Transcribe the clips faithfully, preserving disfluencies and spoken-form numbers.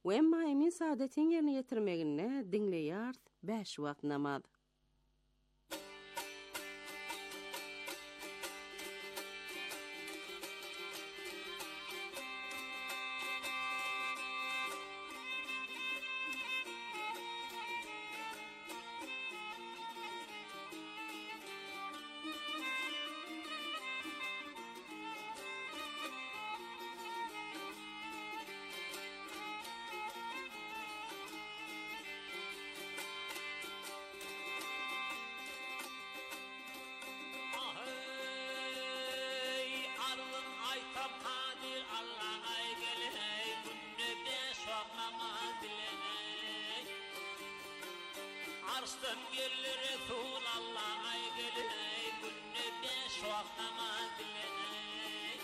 we emma emin saadetin yerine getirmegine dinleýär beş wagt namaz. Arslan gelir Resul Allah ay gelir günne beş vakit namaz dileney.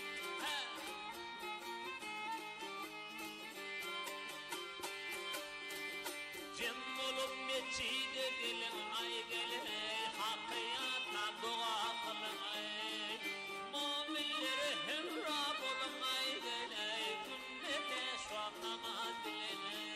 Cem olup meçide gelin ay gelir hakiyatla dua kılın ay. Mu'minlere hemra bulun ay gelir günne beş vakit namaz dileney.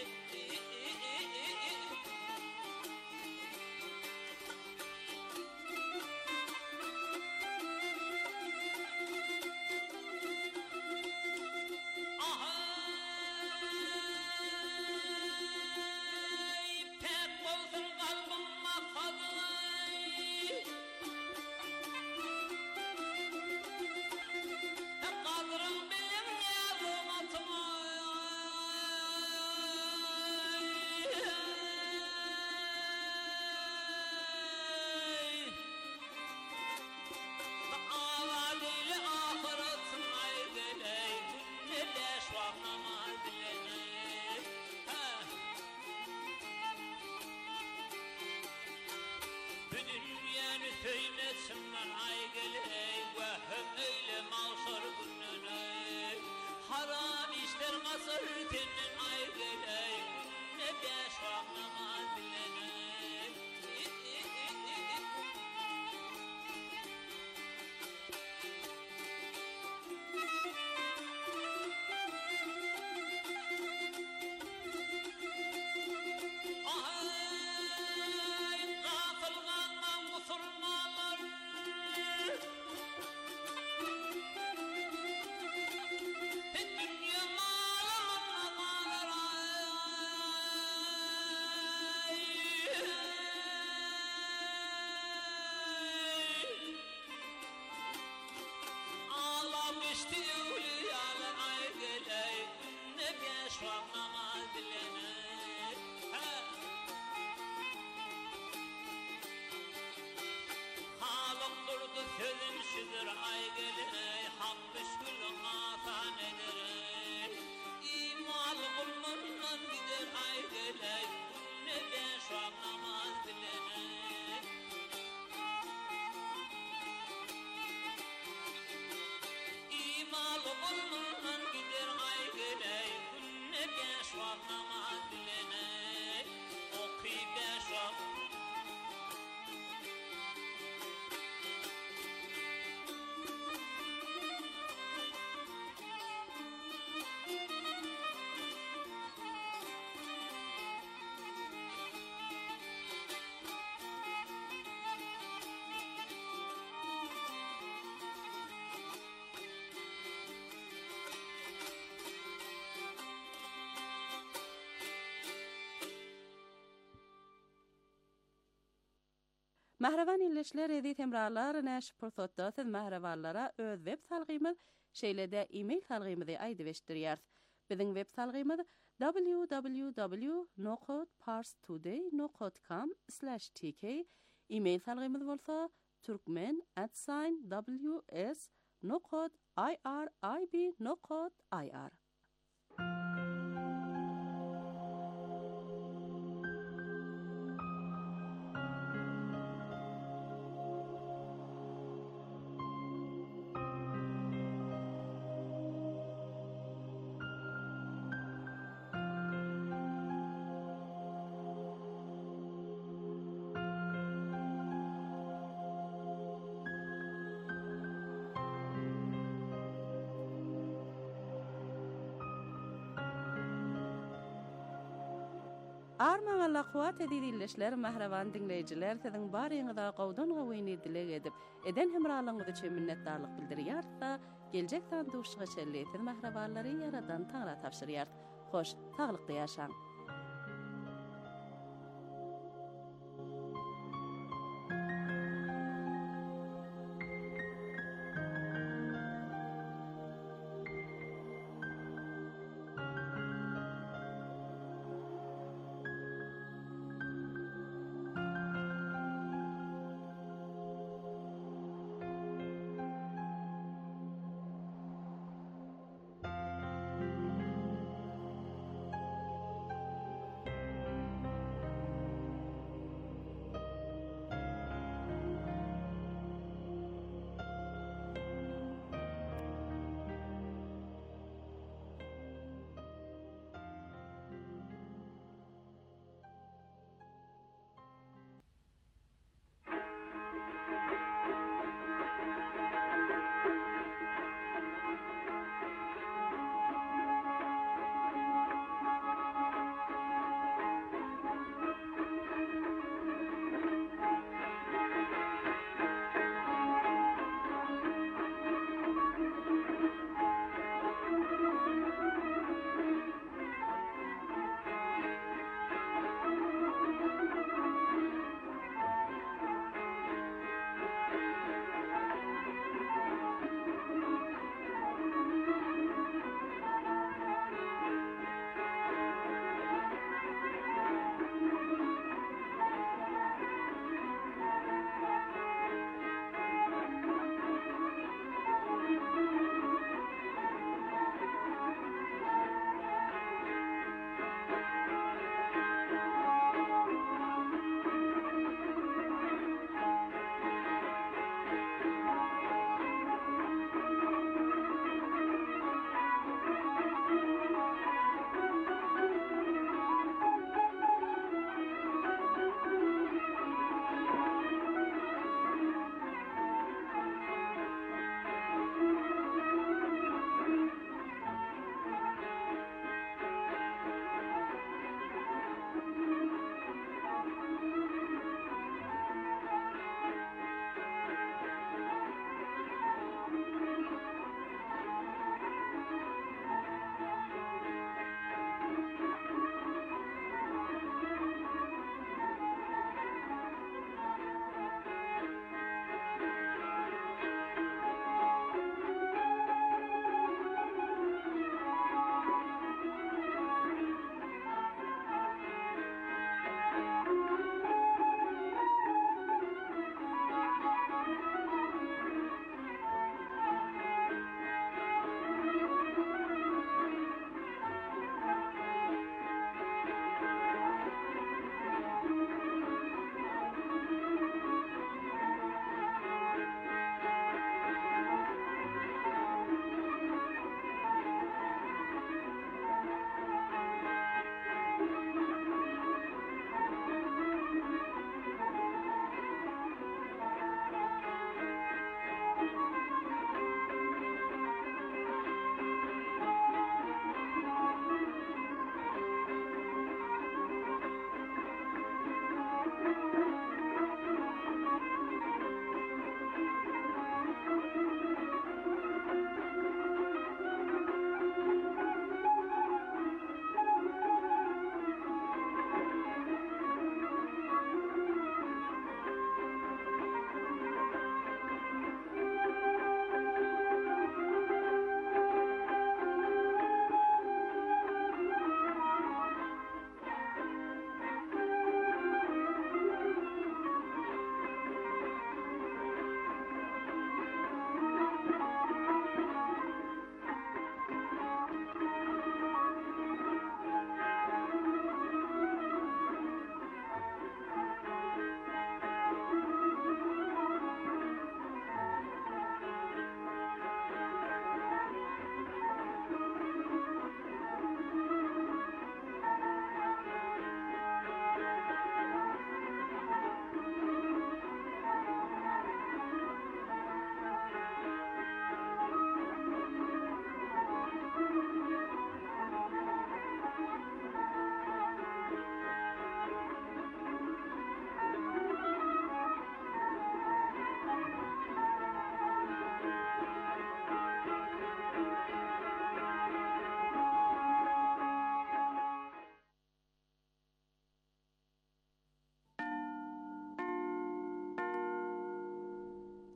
Söylesinler ay geley vahım öyle mağsur gününe haram işler kasır tenin ay geley ne beş vakit namaz dileney. Sözümsüdür ay geley hak müşkül atan eder. İmal bulmandan gider ay geley ne beş vakit namaz dileney. İmal bulmandan gider ay geley ne beş vakit namaz dileney. Okuy beş vakit Mahravan illeşler edi temrarlar näş pursatda siz mahravanlara öz web salgymyz şeýlede e-mail salgymyzy aýdybeşdirýär. Biziň web salgymyz w w w nokta parstoday nokta com slash t k. E-mail salgymyz bolsa turkmen at w s nokta i r i b nokta i r. Arman Allah kuwat edilişler mahravan dinleyiciler sizin barýyňyza gowdan gowýny dilek edip eden hemrallygyňyzy üçin minnetdarlyk bildirýär-da geljek sanduşyga şerleýän mahrawanlary ýaradan taňra tapşyrýar. Hoş, taglykda ýaşaň.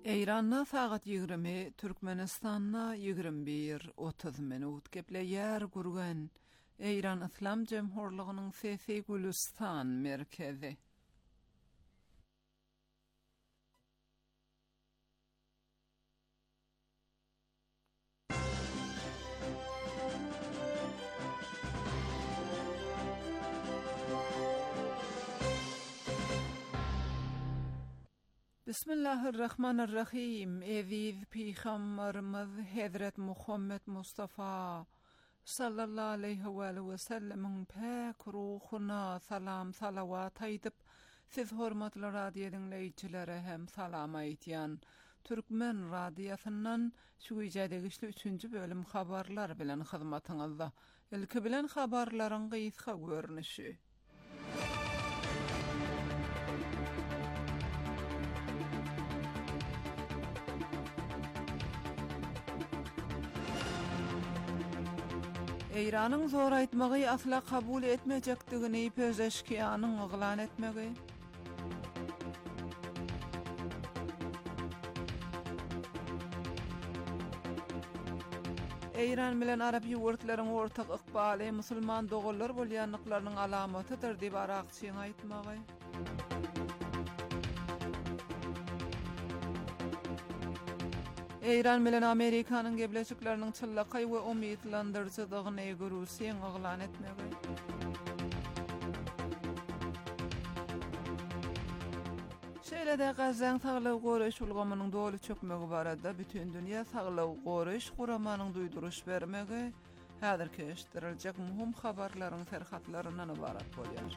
Eyranna sagat yigirmi, Türkmenistanna yigirmi bir otuz minut geple yer gurgan. Eyran İslam Cemhurluğu'nun Sesi Gülistan merkezi. Bismillahirrahmanirrahim. Eziz Peygamberimiz Hazret Muhammed Mustafa sallallahu aleyhi ve sellem'in pek ruhuna salam salavat aydıp, siz hormatly radio dinleyicilere hem salam aytyan. Türkmen radiyasından şu ijadegişli üçüncü bölüm habarlar bilen hizmetinizde. Ilki bilen habarların gysga görnüşi. Eýranyň zor aýtmagy asla kabul etmejekdigini Pezeşkiýanyň oglan etmegi. Eýran bilen Arap ýurtlaryň ortak ykbaly musulman dogallar bolýanlyklarynyň alamatydyr diýip Araqçyň aýtmagy. Eýran bilen Amerikanyň gebleşikleriniň çyllakay we umytlandyrjydygyny Russiýa oglan etmegi. Şeýle-de Gazaň saglyk goraş ulgamynyň doly çökmegi barada bütün dünýä saglyk goraş guramanyň duýduruş bermegi häzirki eşitdirilýek muhim habarlaryň serhatlaryndan ibarat bolýar.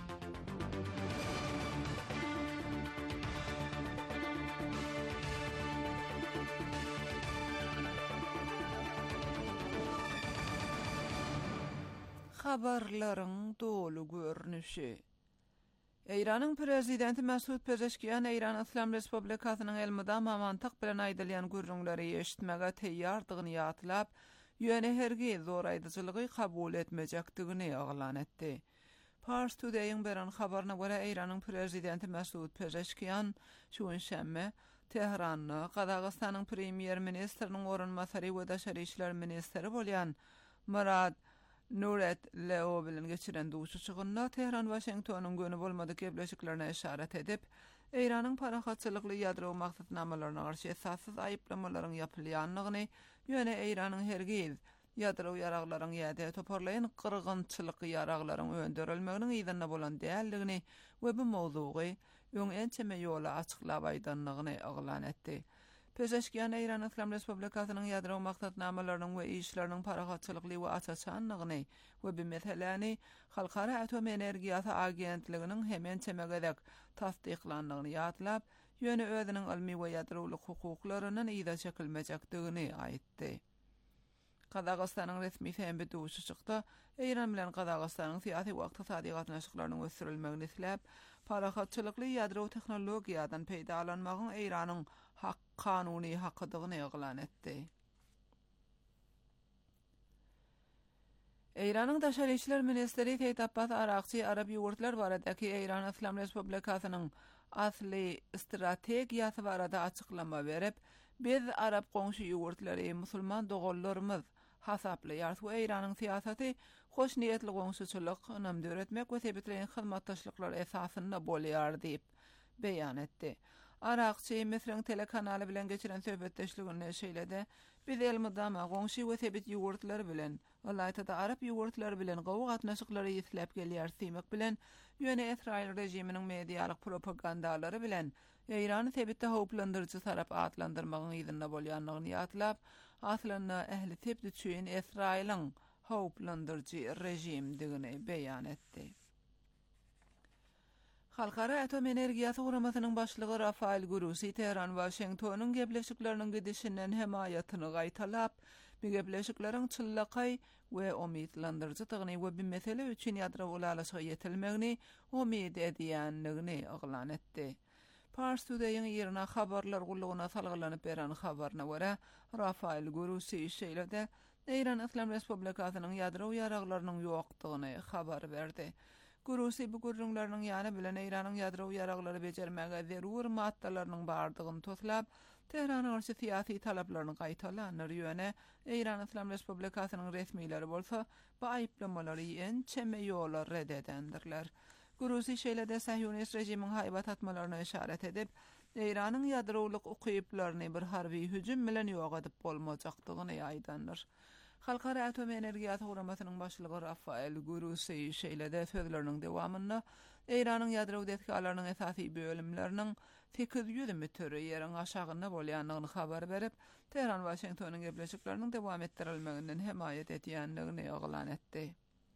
Habarlaryň dolu görnüşi. Eýranyň prezidenti Mesut Pezeşkiýan Eýran İslam Respublikasynyň elmida mamantyk bilen aýdylýan gürrüňleri eşitmege teýýardygyny ýatlap, ýöne hergiz zor aýdyjylygy kabul etmejekdigini oglan etdi. Pars Today'ın beren habaryna görä Eýranyň prezidenti Mesut Pezeşkiýan şu şämme Tehranyň Qazaqstanyň premier ministriniň orunmasary we daşary işler ministri bolýan Murad Nuret Leo bilen geçiren duşuşygyna Tehran Washingtonyň göni bolmadyk gebleşiklerine işaret edip, Eýranyň parahatçylykly ýadro maksatnamalaryna garşy esassız aýyplamalaryň ýapylýanlygyny, ýöne Eýranyň hergiz ýadro ýaraglaryň ýa-da toparlayan gyrgynçylyk ýaraglaryň öndürilmeginiň ýygyna bolan däldigini we bu mowzugy öň ençeme ýola açyklap aýdanlygyny oglan etdi. Pezeşkiýan Eýran İslam Respublikasynyň ýadro maksatnamalarynyň we işleriniň parahatçylykly we açaçanlygyny we bu meseleni Halkara Atom Energiýasy Agentliginiň hemen çemegedek tasdiklandygyny ýatlap, ýöne özüniň ilmi we ýadrolyk hukuklarynyň ýa-da çekilmejekdigini aýtdy. Qazaqstanyň resmi fembe duşuşykda Eýran bilen Qazaqstanyň syýasy we ykdysady gatnaşyklarynyň ösürilmegini isläp, parahatçylykly ýadro tehnologiýadan peýdalanmagyň Eýranyň hak kanuny hakydygyny oglan etdi. Eýranyň daşary işler ministri Seyit Abbas Araqçy Arap ýurtlar baradaky Eýran İslam Respublikasynyň asly strategiýasy barada açyklama berip, biz Arap goňşy ýurtlary musulman dogallarymyz hasaply ýarty Eýranyň syýasaty hoş niýetli goňşyçylyk ynamy öwretmek we sebitleýän hyzmatdaşlyklar esasynda bolýar diýip beýan etdi. Araqçy Mesrň telekanaly bilen geçiren söhbetdeşligini şeýlede, biz elmydama goňşy we sebit ýurtlar bilen, olaýta-da Arap ýurtlar bilen gowy gatnaşyklary ýetlep gelýär diýmek bilen, ýöne Israil rejiminiň mediýalyk propagandalary bilen Eýrany sebitde howplandyrjy tarap atlandyrmagyň ýygyna bolýanlygyny ýatlap, aslynda ähli sebit üçin Israiliň howplandyrjy rejimdigini beýan etdi. Halkara Atom Energiýasy Guramasynyň başlygy Rafael Grossi Tehran Washingtonyň gebleşikleriniň gidişinden hemayatyny gaýtalap, bu gebleşikleriň çyllakay we umytlandyrjydygyny we bu mesele üçin ýadro ulalaşyga ýetilmegini umyt edýänligini oglan etdi. Pars Today'ın ýerine habarlar gullugyna salgylanyp beren habaryna görä, Rafael Grossi şeýlede Eýran İslam Respublikasynyň ýadro ýaraglarynyň ýokdugyny habar berdi. Gurusi bu gurrunlarynyň ýany bilen Iranyň ýadrowy ýaraglary bejermäge zerur maddalarynyň bardygyny toslap, Tehran garşy syýasy talaplaryny gaýtalanlar ýöne Iran Islam Respublikasynyň resmiýleri bolsa, bu aýyplamary en çeme ýola red edendirler. Gurusi şeýlede Sahyonist rejimiň haýbat atmalaryna işaret edip, Iranyň ýadrowlyk ukyplaryny bir harby hüjüm bilen ýok edip bolmajakdygyny aýdandyr. Halkara Atom Energiýasy Guramasynyň başlygy Rafael Gurusi şeýlede sözleriniň dowamyny Iranyň ýadrowy detkalarnyň esasy bölümleriniň sekiz yüz metr ýeriň aşagyna bolýanlygyny habar berip, Tehran Washingtonyň gepleşikleriniň dowam etdirilmeginden hemaýet edýändigini eýlan etdi.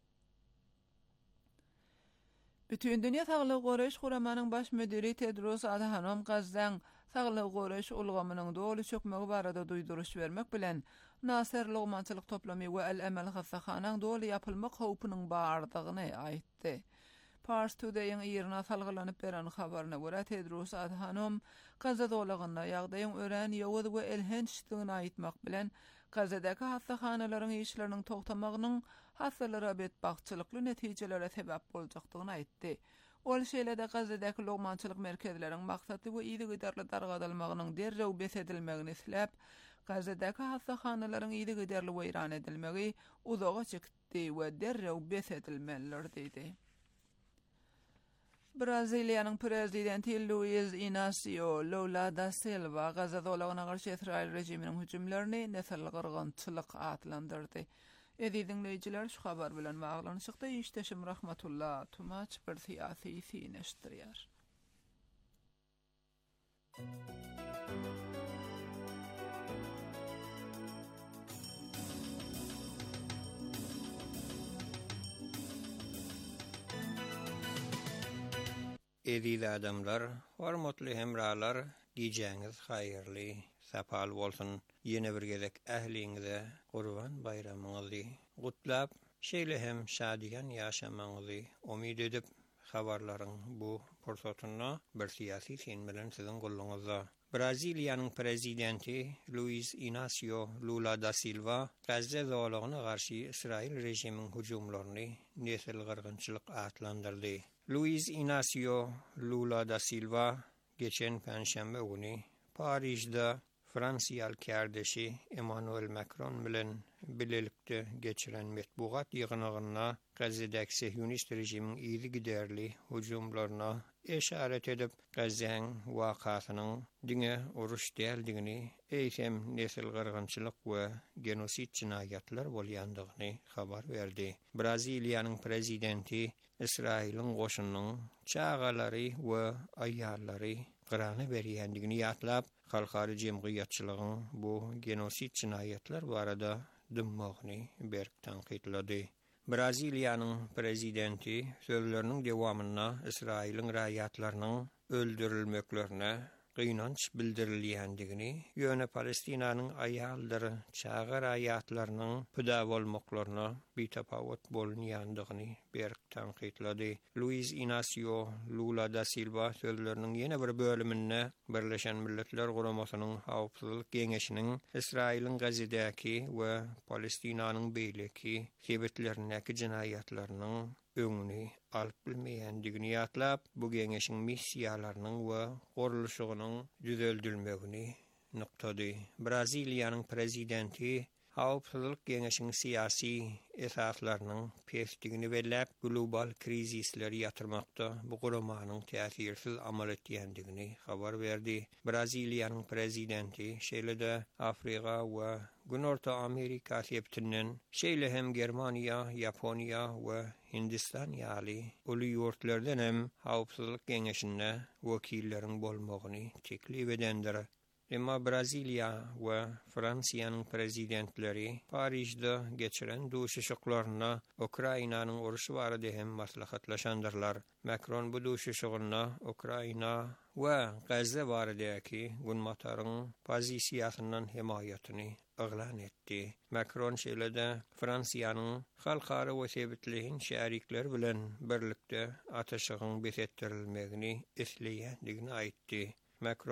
Bütün dünýä Saglyk Goraýyş Guramanyň baş müdiri Tedros Adhanom Gazdan Saglyk Goraýyş ulgamynyň dolu çökmegi barada duýduruş bermek bilen Nasser Logmançylyk toplamy we El-Emel hassahanyň dolu ýapylmak howpunyň bardygyny aýtdy. Pars Today'ın ýerine salgylanyp beren habaryna görä Tedros Adhanom Gaza dolagyna ýagdaýyň ören ýowuz we elhençdigini aýtmak bilen Gazadaky hassahanaryň işleriniň togtamagynyň hassalara betbagçylykly netijelere sebäp boljakdygyny aýtdy. Ol şeýlede Gazadaky logmançylyk merkezleriň maksady we ýygy giderli dargadalmagynyň derrew besedilmegini isläp, Gazadaky hassahanaryň ýygy giderli weýran edilmegi uzaga çekdi we derrew besedilmeler diýdi. Braziliýanyň prezidenti Luiz Inacio Lula da Silva Gaza dolagyna garşy Israil rejiminiň hüjümlerini nesel gyrgynçylyk adlandyrdy. Edi dinleyijiler şu habar bilen baglanyşykda işdeşim rahmatullah tumaç bir syýasy syneşdirýär. Edil adamlar, hormatly hemralar, diýjäňiz haýyrly, sapal bolsun. Ýene bir gezek ähliňize Gurban bayramyňyzy gutlap, şeýle hem şadigan ýaşamaňyzy umyt edip, habarlaryň bu pursatyny bir syýasy sen bilen siziň golaňyzda. Braziliýanyň prezidenti Luiz Inacio Lula da Silva Gazze dolagyna garşy Israil rejiminiň hüjümlerini nesel gyrgynçylyk adlandyrdy. Luiz Inacio Lula da Silva geçen Perşembe günü Paris'de Fransiýal kardeşi Emmanuel Macron bilen bilelikde geçiren metbuat ýygynyna Gazze'däki Sahyonist rejimiň ýygy giderli hüjümlaryna eşaret edip, Gazzeň wakasynyň diňe uruş däldigini, eýsem nesel gyrgynçylyk we genosit cinayatlar bolýandygyny habar berdi. Braziliýanyň prezidenti Israil'in goşunynyň çagalary we aýallary gyrany berýändigini ýatlap, halkary jemgyýatçylygyň bu genosit cinayatlar barada dymmagyny berk tanqidlady. Braziliýanyň prezidenti sözleriniň dowamyna Israil'in raýatlarynyň öldürilmeklerine gynanç bildirilýändigini, ýöne Palestinanyň aýallary çaga raýatlarynyň püda bolmaklaryna bitapawat bolýandygyny berk tanqidlady. Luiz Inacio Lula da Silva sözleriniň ýene bir bölüminde Birleşen Milletler Guramasynyň Hawpsuzlyk Geňeşiniň Israil'in Gazze'däki we Palestinanyň beýleki sebetlerindäki jinayatlarynyň öňüni alyp bilmeýändigini ýatlap, bu geňeşiň missiýalarynyň we gorulşygynyň düzeltilmegini nuktady. Braziliýanyň prezidenti Hawpsuzlyk Geňeşiniň syýasy esaslarynyň pesdigini belläp, global krizisleri ýatyrmakda bu guramanyň täsirsiz amal etýändigini habar berdi. Braziliýanyň prezidenti şeýlede Afrika we Günorta Amerika septinden şeýle hem Germaniýa, Ýaponiýa we Hindistan ýaly uly ýurtlardan hem Hawpsuzlyk Geňeşinde wekilleriň bolmagyny teklip edendir. Emma Braziliýa we Fransiýanyň prezidentleri Paris'de geçiren duşuşyklaryna Ukrainanyň uruşy barada hem maslahatlaşandyrlar. Macron bu duşuşygyna Ukraina we Gazze baradaky gunmataryň pozisiýasyndan hemaýatyny eýlan etdi. Macron şeýlede Fransiýanyň halkary we sebitliğin şärikler bilen birlikde ataşygyň besetdirilmegini isleýändigini aýtdy. Macron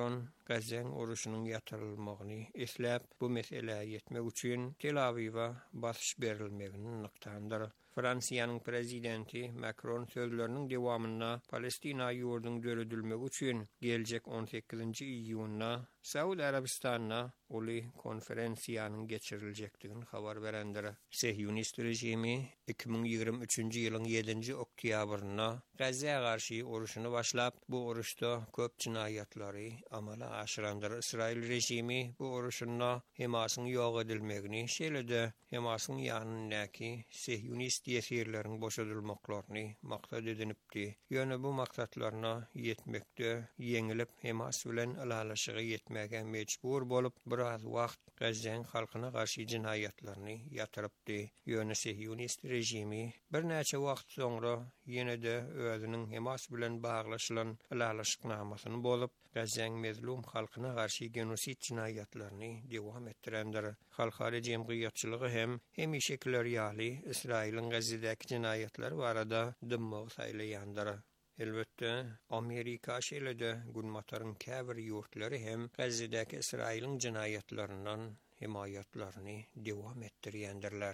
Gazzeň uruşynyň ýatyrylmagyny esläp bu mesele ýetmek üçin Tel Aviwa basyş berilmegini nyktandyr. Fransiýanyň prezidenti Macron sözleriniň dewamyna Palestina ýurdunyň döredilmegi üçin geljek on sekizinji iýunna Saudi Arabistanyna uly konferensiýanyň geçiriljekdigini habar berendir. Sehyonist rejimi iki bin ýygrimi üçinji ýylyň ýedinji oktýabryna Gazze'ye garşy uruşyny başlap, bu uruşda köp cinaýatlary amala aşyrandyr. İsrail rejimi bu uruşyna Hamasyň ýok edilmegini, şeýle-de Hamasyň ýanyndaky sehyonist ýetirleriň boşadylmaklaryny maksat edinipdi. Ýöne bu maksatlaryna ýetmekde ýeňilip Hamas bilen alalaşygy ýetmäge mecbur bolup biraz wagt Gazzeň halkyna garşy cinaýatlaryny ýatyrypdy. Ýöne sehyonist rejimi bir näçe wagt soňra ýene-de özüniň Hamas bilen baglaşylan alalaşyknamasyny bolup Gazzeň mezlum halkyna garşy genosit cinaýatlaryny dewam etdirendir. Halkara jemgyýatçylygy hem hemişekiler ýaly Israilin Gazze'däki cinaýatlar barada dymmagy saýlaýandyr. Elbette Amerika şeýle-de gulmataryň käbir ýurtlary hem Gazze'däki Israilin cinaýatlaryndan himayatlaryny dewam etdirýändirler.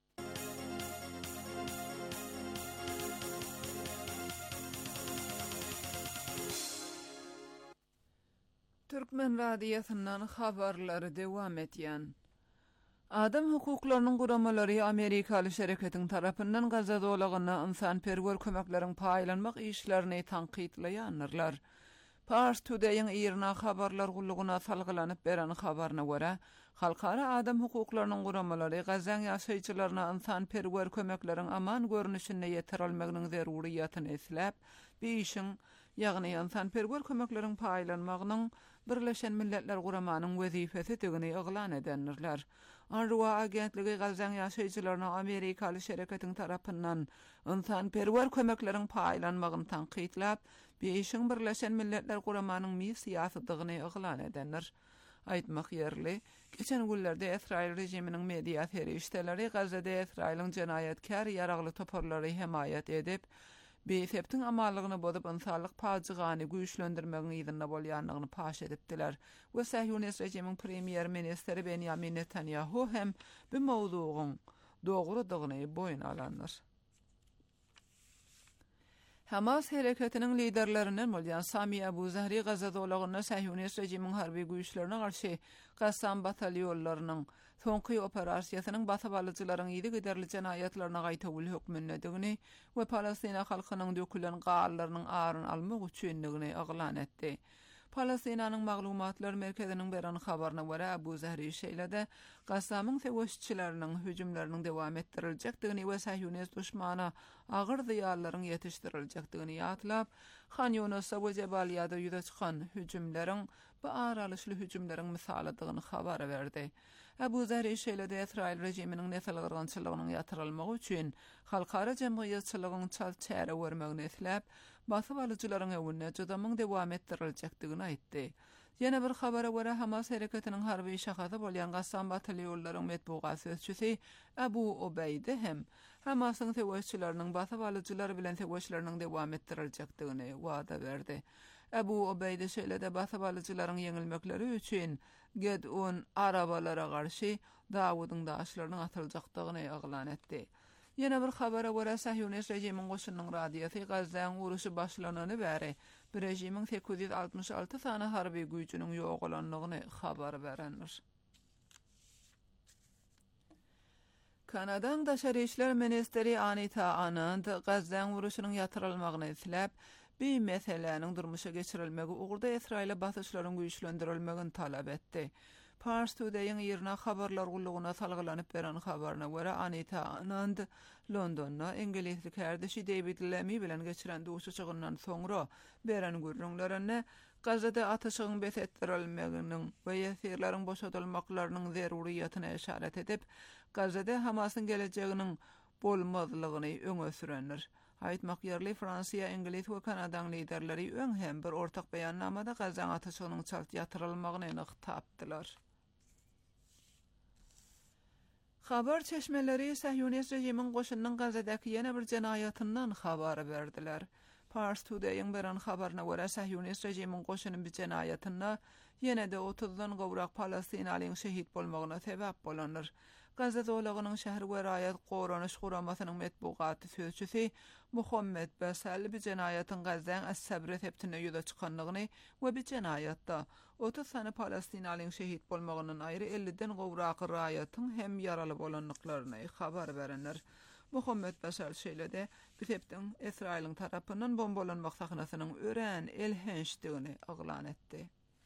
Türkmen radiosynyň habarlary dewam etýän. Adam hukuklarynyň guramalary Amerikaly şereketiň tarapyndan Gazza dolagyna insanperwer kömekleriň paýlanmak işlerini tanqidlaýanlar. Pars Today'ın ýerine habarlar gulluguna salgylanyp beren habaryna görä, halkara adam hukuklarynyň guramalary Gazza ýaşaýjylaryna insanperwer kömekleriň aman görnüşine ýetirilmeginiň zeruriýatyny esläp, bu işin ýagny insanperwer kömekleriň paýlanmagynyň Birleşen Milletler Guramanyň wezifesi digini iglan edenler. Anruwa agentligi Gazza ýaşaýjylaryna Amerikaly şereketiň tarapyndan insanperwer kömekleriň paýlanmagyny tanqidlap, bu işin Birleşen Milletler Guramanyň missiýasydygyny iglan edenler. Aýtmak ýerli, geçen günlerde Israil rejiminiň media ferişteleri Gazzada Israilin jenaýatkar ýaragly toparlary hemaýat edip, beýseptiň amalygyny bozup insanlyk paýjygyny güýçlendirmegiň ýerine bolýanlygyny paş edipdiler. We Sehyonist rejimiň premier ministri Benjamin Netanyahu hem bu mowzugyň dogrudygyny boýun alanlar. Hamas hereketiniň liderlerinden bolýan Sami Abu Zahri Gazza dolagyna Sehyonist rejimiň harby güýçlerine garşy Gassam batalýonlarynyň soňky operasiýasynyň basabalyjylaryň ýedi giderli jenaýatlaryna gaýtawyl hökmündigini we Palestina halkynyň dökülen gallarynyň aryn almak üçindigini iglan etdi. Palestinanyň maglumatlar merkeziniň beren habaryna görä Abu Zahri şeýle-de Gassamyň seweşçileriniň hüjümleriniň dewam etdiriljakdygyny we Sehyonist düşmana agyr diýarlaryň ýetişdiriljekdigini ýatlap, Khan Yunus'a we Jebaliýada ýüze çykan hüjümleriň bu aralyşly hüjümleriň misalydygyny habar berdi. Abu Zahri şeýle-de Israil rejiminiň nesel gyrgynçylygynyň ýatyrylmagy üçin halkara jemgyýetçiligiň çal çäre bermegini esläp, basyp alyjylaryň ewine jydamyň dewam etdiriljakdygyny aýtdy. Ýene bir habara görä Hamas hereketiniň harby şahada bolýan Gassam batalýonlarynyň medbugat sözçüsi Abu Obeyde hem Hamasyň seweşçileriniň basyp alyjylar bilen seweşleriniň dewam etdiriljakdygyny wada berdi. Abu Obeyde şeýle-de basyp alyjylaryň ýeňilmekleri üçin Gedun arabalara garşy Dawudyň daşlarynyň atyljakdygyny iglan etdi. Ýene bir habara görä Sehyonist rejimiň goşunyň radiosy Gazzaň uruşy başlanany bäri bir rejimiň sekiz ýüz altymyş alty sany harby güýçüniň ýok bolanlygyny habar berenler. Kanadaň Daşary işler ministeri Anita Anand Gazzaň uruşynyň ýatyrylmagyny isläp, bu meseleniň durmuşa geçirilmegi ugurda Israil'e basyşlaryň güýçlendirilmegini talap etdi. Pars Today'ın ýerine habarlar gulluguna salgylanyp beren habaryna görä Anita Anand Londonda Ingilislik herdeşi David Lemmy bilen geçiren duşuşygyndan soňra beren gürrüňlerine Gazzada ataşygyň besetdirilmeginiň we ýetirleriň boşadylmaklarynyň zeruriýatyna işaret edip, Gazzada Hamasyň gelejeginiň bolmazlygyny öňe sürenler. Aýtmak ýerli Fransiýa, Ingilis we Kanadaň liderleri öň hem bir ortak beýannamada Gazza ataşygynyň çalt ýatyrylmagyny ynykdapdylar. Habar çeşmeleri Sehyonist rejimiň goşunynyň Gazzadaky ýene bir jenaýatyndan habar berdiler. Pars Today'ın beran habarına göre Sahyonist rejimin goşunyň bir jenaýatyna ýene-de otuzdan gowrak Palestinalyň şehit bolmagyna sebäp bolanır. Gazze dowlagynyň şäher Werayat Goranyş Guramasynyň metbugaty sözçüsi Muhammed Basal bir jenaýatyň Gazzeň as-sabr septine ýüze çykanlygyny we bir jenaýatda otuz sany Palestinalyň şehit bolmagynyň aýry elliden gowrak raýatyň hem ýaraly bolanlyklaryny habar berenler. Muhammed Basal şeýlede bir septiň Israýlyň tarapyndan bombalanmak sahnasynyň ören elhençdigini aglan etdi.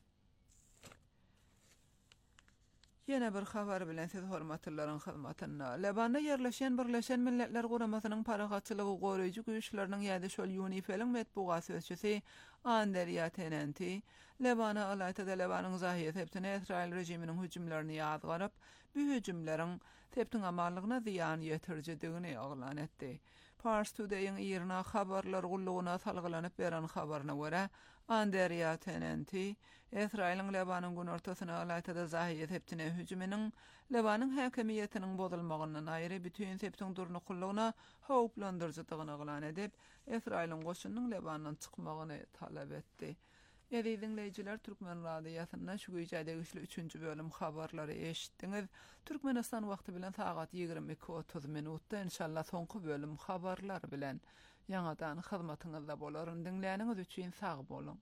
Yine bir habar bilen siz hormatlylaryň hyzmatyna. Lebanda yerleşen Birleşen Milletler Guramasynyň paragatçylygy goraýjy güýçleriniň ýa-da şol UNIFIL-iň metbugat sözçüsi Andrea Tenenti, Lebana alayda Lebanyň zahiýet septine Israýl rejiminiň hüjümlerini ýadgaryp, bu hüjümleriň septiň amallygyna ziýan ýetirjidigini aglan etdi. Pars Today'ın ýerine habarlar gullugyna salgylanyp beren habaryna görä, Andrea Tenenti, Israýlyň Lebanyň gün ortasyna alayda zahiýet septine hüjüminiň Lebanyň häkimiýetiniň bozulmagynyň aýry bütün septiň durnuqlygyna howplandyrjydygyny aglan edip, Israýlyň goşunynyň Lebandan çykmagyny talap etdi. Ýa-da dinleýijiler Türkmen radiosyna şu güýjäde güçlü üçünçü bölüm habarlary eşitdiňiz. Türkmenistan wagty bilen sagat ýygrimi iki otuz minutda inşallah soňky bölüm habarlar bilen ýa-dan hyzmatyňyzda bolar. Dinleýäniňiz üçin sag bolun.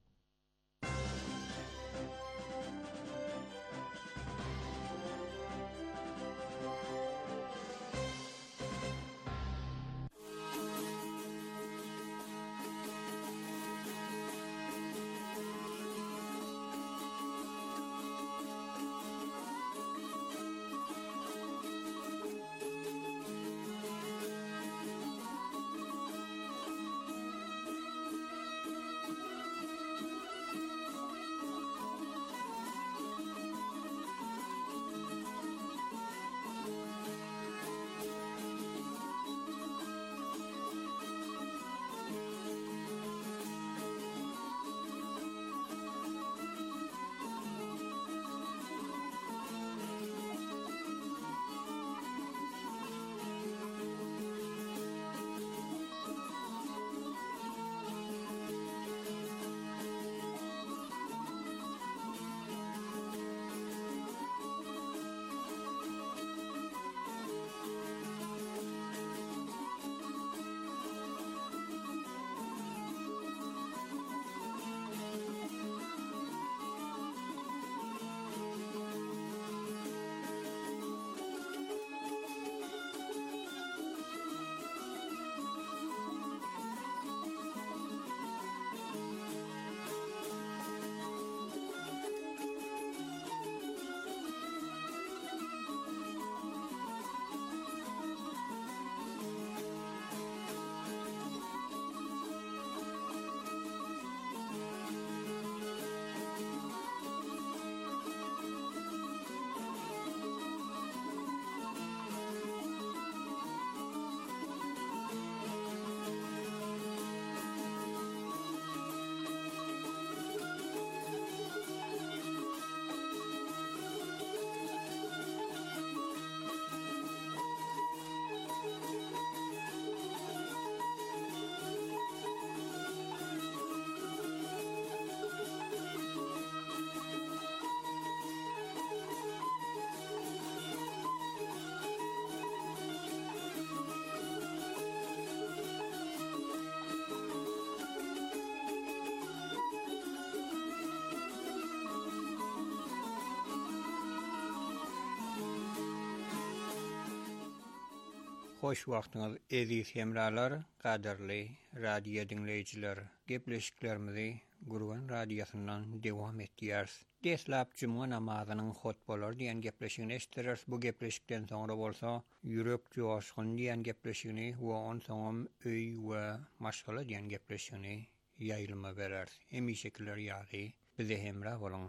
Hoş wagtyňyz eziz hemralar, gaderli radio dinleýijiler. Gepleşiklerimizi Gurban radiosundan dewam etdirýäris. Deslap juma namazynyň hutbalar diýen gepleşigini eşitdirýäris. Bu gepleşikden soňra bolsa, ýürek joşgyn diýen gepleşigini we on soňam öý we maşgala diýen gepleşigini ýaýylma berär. Hemi şekiller ýaly bize hemra bolun.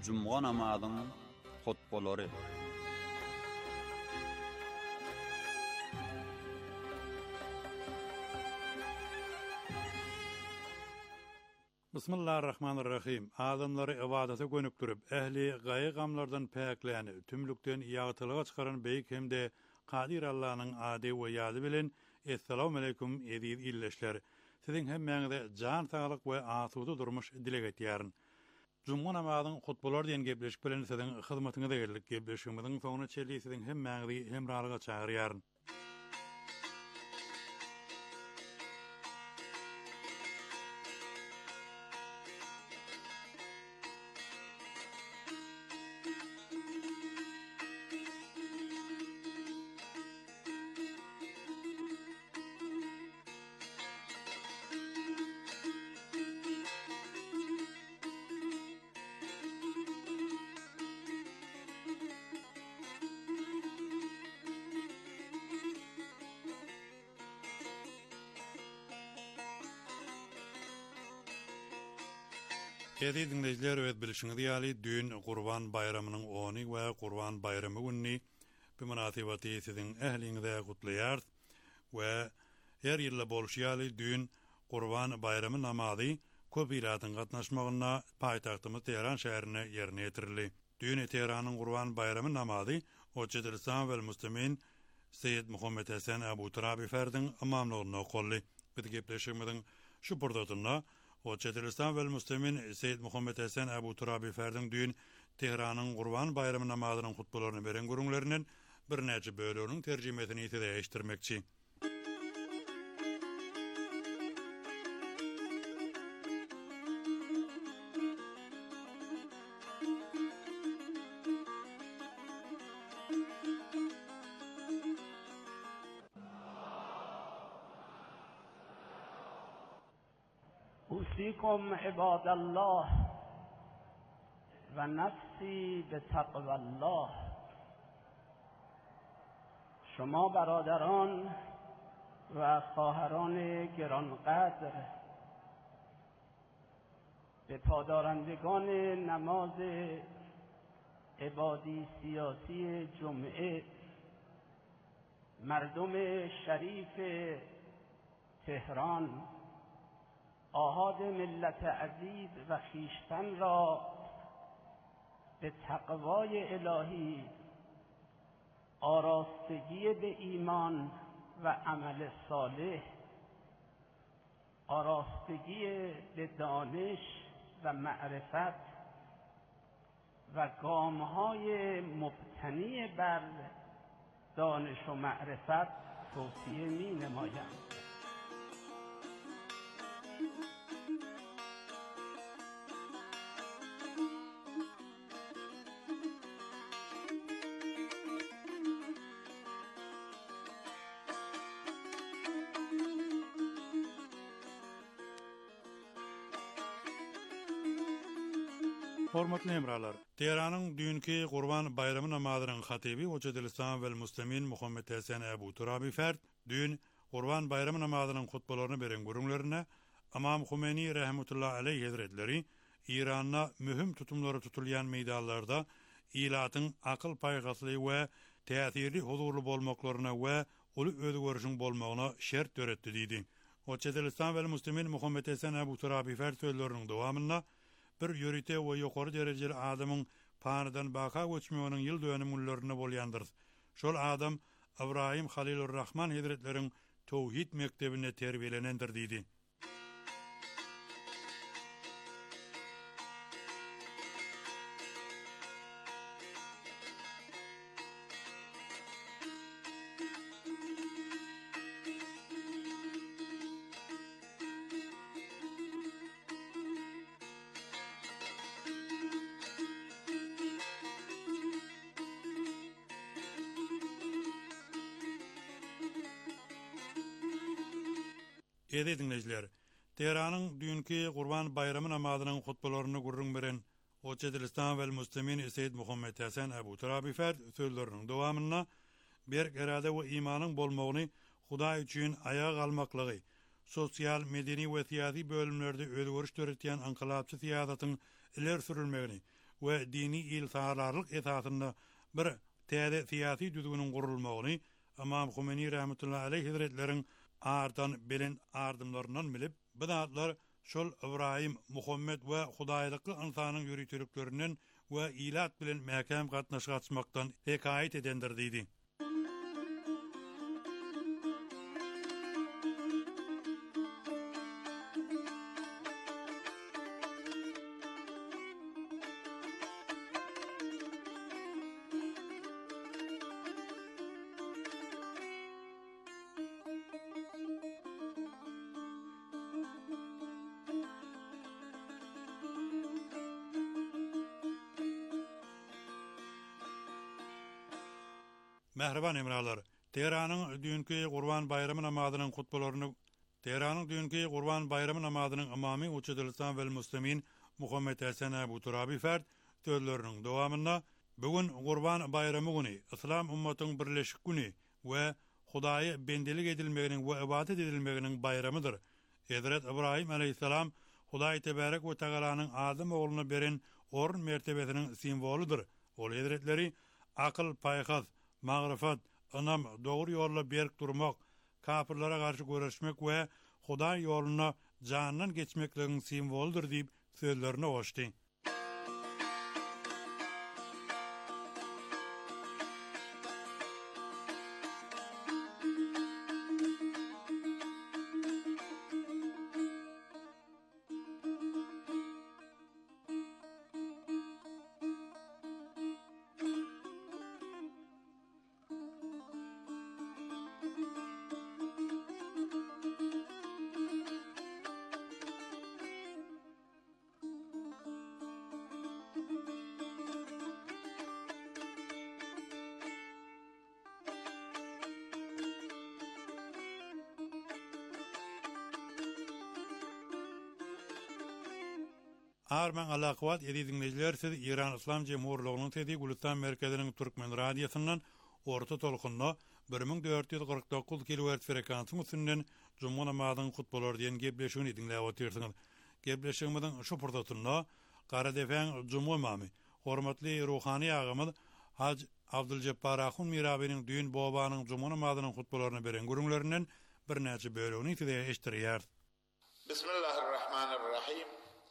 Cuma namazynyň hutbalary. Bismillahirrahmanirrahim. Adamlary ibadata gönükdirip, ähli gaýy gamlardan päkläni, tümlükden ýagtylyga çykaran beýik hemde Qadir Allah'nyň ady we ýady bilen Assalamu aleykum edip illeşler. Siziň hemmeňize jan saglyk we asudy durmuş dilek etýärin. Cuma namazynyň hutbalary diýen gepleşik bilen siziň hyzmatyňyza geldik. Gepleşigimiziň soňuna çelli siziň hemmeňizi hemralyga çagyrýaryn. Edi dinleyiciler evet bilişiniz ýaly dün Qurban bayramynyň ony we Qurban bayramy günni bu münasibeti siziň ähliňize gutlaýar we her ýyly bolşy ýaly dün Qurban bayramy namazy köp ýerden gatnaşmagyna paýtagtymyz Tehran şäherine ýerine ýetirildi. Dün Tehranyň Qurban bayramy namazy Hojjatul-Islam we Muslimin Seyyid Muhammed Hasan Abu Turab Ferdiň imamlygyna okuldy. Bu gepleşigimiziň şu burdatyna Hojjatul-Islam we Muslimin Seyyid Muhammed Hasan Abu Turab Ferdiň dün Tehranyň Qurban bayramy namazynyň hutbalaryny beren görüňlerinden bir näçe bölüginiň terjimesini ýetide eşitdirmekçi. اوصیکم عباد الله و نفسی به تقوی الله. شما برادران و خواهران گرانقدر، به پادارندگان نماز عبادی سیاسی جمعه، مردم شریف تهران، آحاد ملت عزیز و خویشتن را به تقوای الهی، آراستگی به ایمان و عمل صالح، آراستگی به دانش و معرفت و گام‌های مبتنی بر دانش و معرفت توصیه می‌نمایم. Hormatly hemralar, Tehranyň dünkü Qurban bayramy namazynyň hatibi Hojjatul-Islam we Muslimin Muhammed Hasan Abu Turab Ferd dün Qurban bayramy namazynyň hutbalaryny beren görüňlerine Imam Humeyni rahmetullahi aleyh hazretleri İranna mühim tutumlary tutulýan meýdanlarda ilatyň akyl paýgasly we täsirli huzurly bolmaklaryna we uly özgörüşiň bolmagyna şert töretdi diýdi. Hojjatul-Islam we Muslimin Muhammed Hasan Abu Turab Ferd sözleriniň dowamyna bir ýörite we ýokary derejeli adamyň panydan baka göçmeginiň ýyl dönümlerini bolýandyr. Şol adam Ibrahim Halilur Rahman hazretleriň tawhid mektebine terbiýelenendir diýdi. Edi dinleyijiler, Tehranyň dünkü Qurban bayramy namazynyň hutbalaryny gurrun beren Hojjatul-Islam we Muslimin Seyyid Muhammed Hasan Abu Turab Ferd sözleriniň dowamyna berk erade we imanyň bolmagyny Hudaý üçin ayağa almaklygy, sosial, medeni we siyasi bölümlerde özgörüş töretýän inkılapçy siýasatyň iler sürilmegini ve dini ilsaharlarlyk esasyny bir täze siyasi düzgünün gurulmagyny Imam Khomeini rahmetullahi aleyh hazretleriň ardan bilen ardymlarynyň bilip, bu zatlar şol İbrahim, Muhammed we Hudaýlykly insanyň ýürütüliklerinden we ilat bilen mäkem gatnaşykmakdan hekayet edendir diýdi. Mehriban emralar, Teheranyň dünkü Gurban Bayramy namazynyň hutbalaryny Teheranyň dünkü Gurban Bayramy namazynyň imamy Uçedilsan vel Muslimin Muhammed Hasan Abu Turabi fert sözleriniň dowamynda bugün Gurban Bayramy güni, İslam ummatynyň birleşik güni we Hudaýa bendelik edilmeginiň we ibadet edilmeginiň bayramydyr. Hazrat İbrahim aleyhissalam Hudaý tebarek we Teala'nyň Adam ogluny beren orun mertebesiniň simwoludyr. Ol hazretleri akyl, paýhaz, magrifat, anam doğru yolla berk durmak, kafirlara karşı görüşmek ve Hudaý yoluna candan geçmekliğin simwoludur diýip sözlerine hoşdy. Arman alaqwat edi dinleyijiler, siz İran İslam Cemhuriyeti'nin Tedi Gulistan merkeziniň Türkmen radiosynyň orta tolkunda bir ming dört yüz kırk dokuz kilohertz frekansyň üstünden Juma namazynyň hutbalary diýen gepleşigini dinläp oturýarsyňyz. Gepleşigimiziň şu pursatynda Garadefäň Juma imamy, hormatly ruhany agamy Haj Abduljabbar Ahun Mirabiň düýün bobanyň Juma namazynyň hutbalaryny beren görüňlerinden bir näçe bölegi size eşdirýär. Bismillahirrahmanirrahim.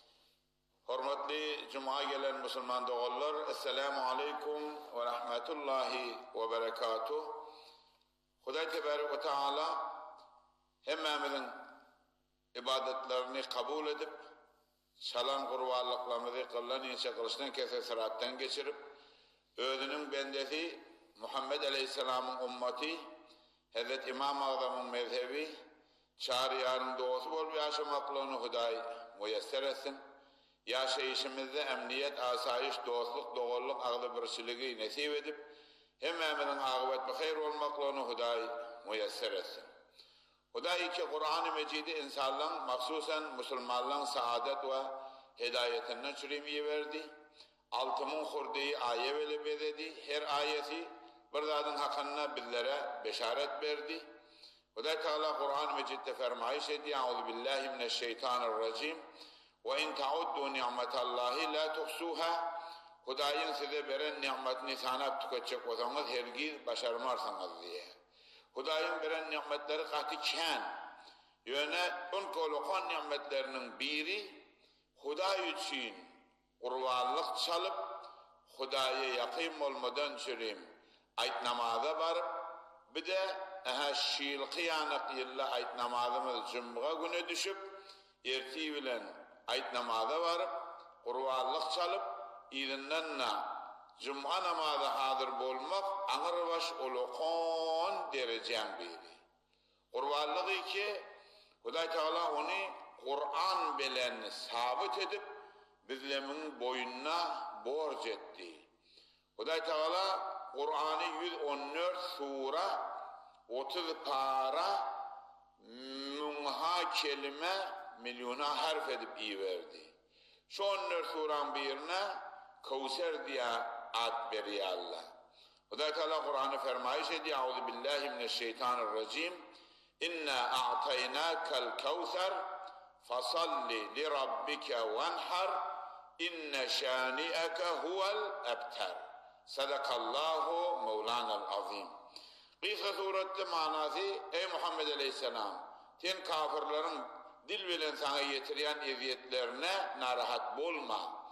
Hormatly Cuma gelen musulman dogallar, assalamu aleykum ve rahmetullahi ve berekatuh. Hudaý tebarek ve taala hemmemizin ibadetlerini kabul edip, salam gurbanlyklarymyzy kıllan inşa kılışdan kese sırattan geçirip, özünün bendesi Muhammed aleyhisselamın ummati, Hazret İmam Azam'ın mezhebi, çağrıyanın doğusu bol yaşamaklığını Hudaý müyesser etsin. Yaşayışımızda emniyet, asayiş, dostluk, doğulluk, ağlı birçiligi nesip edip, hemmemizin ağıbet ve hayır olmaklığını Hudaý müyesser etsin. Hudaý ki Kur'an-ı Mecidi insanlığın, maksusen Müslümanlığın saadet ve hidayetinden çürümeyi verdi. Altımın hurdiyi aye veli bezedi. Her ayeti bir zadın hakkında bizlere beşaret verdi. Hudaý Teala Kur'an-ı Mecid'de fermayiş ediyor. Euzubillahimineşşeytanirracim. Ve in ta'uddu ni'metallahi la tuhsuha. Hudaýyň size beren nimetini sanap tüketjek bolsaňyz hergiz başarmarsyňyz diye. Hudaýyň beren nimetleri gaty kän. Ýöne on kolokan nimetleriniň biri Hudaý üçin gurbanlyk çalyp, Hudaýa ýakyn bolmadan çürüm aýt namaza baryp, bir de aha şiil qiyanyk ýylla aýt namazymyz jumga güne düşüp, erti bilen aýt namaza baryp, gurbanlyk çalyp, ýerinden Juma namaza hazyr bolmak aňyr baş olokon derejem biri. Gurbanlygy ki Hudaý Teala ony Kur'an bilen sabit edip bizlemiň boýuna borç etdi. Hudaý Teala Kur'any yüz on dört sura, otuz para, munha kelime, milyona harf edip iýerdi. Şu on dört suran birine Kawser diye ad beriyor Allah. Hudaý Teala Kur'an'ı fermayiş ediyor. Euzubillahimineşşeytanirracim. İnna a'taynakal kawser fasalli li rabbike venhar inne şani'eke huvel ebter. Sadakallahu Mevlana'l azim. Kıysa surette manası, ey Muhammed Aleyhisselam, sen kafirlerin dil bilen sana yetiriyen eziyetlerine narahat bolma.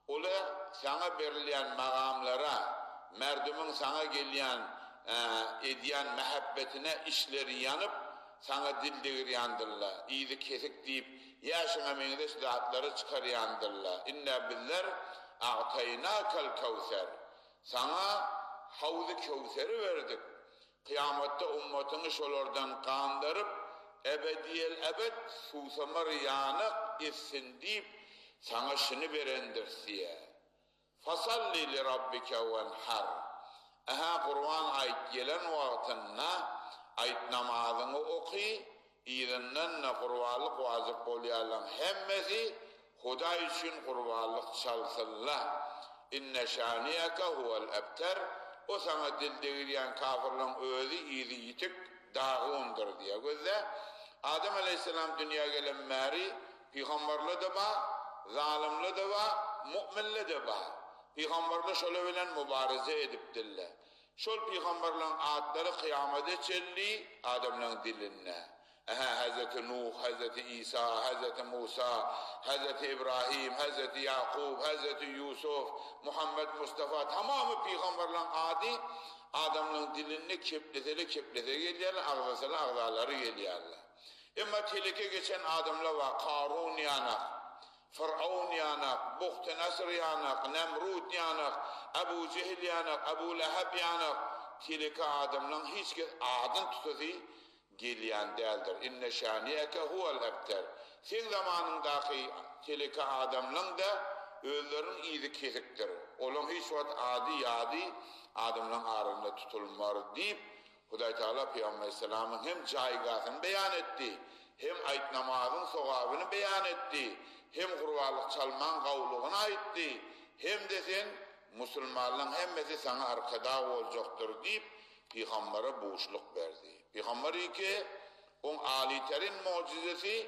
Ola sana verilen makamlara, merdumun sana gelen e, ediyen mehabbetine işleri yanıp, sana dildir yandırla. İyidi kesik deyip, yaşına menide silahları çıkar yandırla. İnne biller a'taynâkel kevser. Sana havzu kevseri verdik. Kıyamette ummetini şolardan kandırıp, ebediyel ebed susamar yanık etsin deyip, sana şunu verendir siye. Fasalli li rabbike venhar. Aha Kur'an ayet gelen vaktinde ayet namazını okuy, izinden kurbanlık vazip bolyalan hemmesi Huda için kurbanlık çalsınlar. İnne şaniyeke huvel ebter. O sana dildiriyen kafirlerin özü izi yitik dağındır diye gözle. Adem Aleyhisselam dünya gelen meri peygamberle de var, zalimle de var, müminle de var. Peygamberle şöyle bilen mübareze edip dille. Şol peygamberlerin adları kıyamete çelli Adem'in diline. Aha Hazreti Nuh, Hazreti İsa, Hazreti Musa, Hazreti İbrahim, Hazreti Yakub, Hazreti Yusuf, Muhammed Mustafa tamamı peygamberlerin adi Adem'in dilini kepleseli kepleseli geliyorlar, ağzasıyla ağzaları geliyorlar. Ama tehlike geçen Adem'le var, Karun yanak, Firavun yanak, Buht-i Nasr yanak, Nemrut yanak, Ebu Cehil yanak, Ebu Leheb yanak. Tehlike Adem'le hiç kez adın tutuzu geliyen değildir. İnne şaniyeke huvel ebter. Sen zamanındaki tehlike Adem'le de ölülerin izi kesiktir. Onun hiç vakit adi yadi Adem'le ağrında tutulmar deyip Huday Teala Peygamber Aleyhisselam'ın hem caygahını beyan etti, hem ayet namazın sokabını beyan etti, hem kurbanlık çalman kavluğunu aitti, hem de sen Müslümanlığın hemmesi sana arkada olacaktır deyip Peygamber'e boşluk verdi. Peygamber ki on aliterin mucizesi